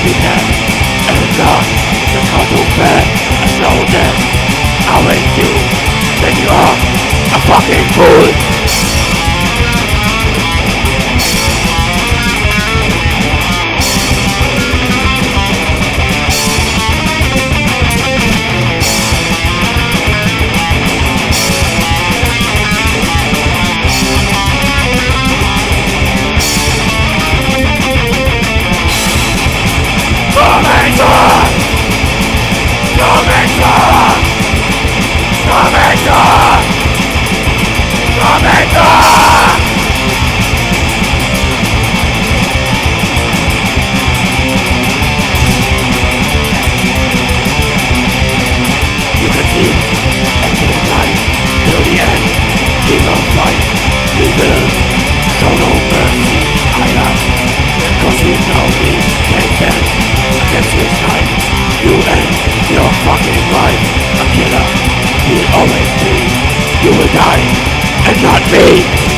death and God the cause to bear a slow death. I hate you, then you are a fucking fool. Your fucking life, a killer, you'll always be. You will die, and not me.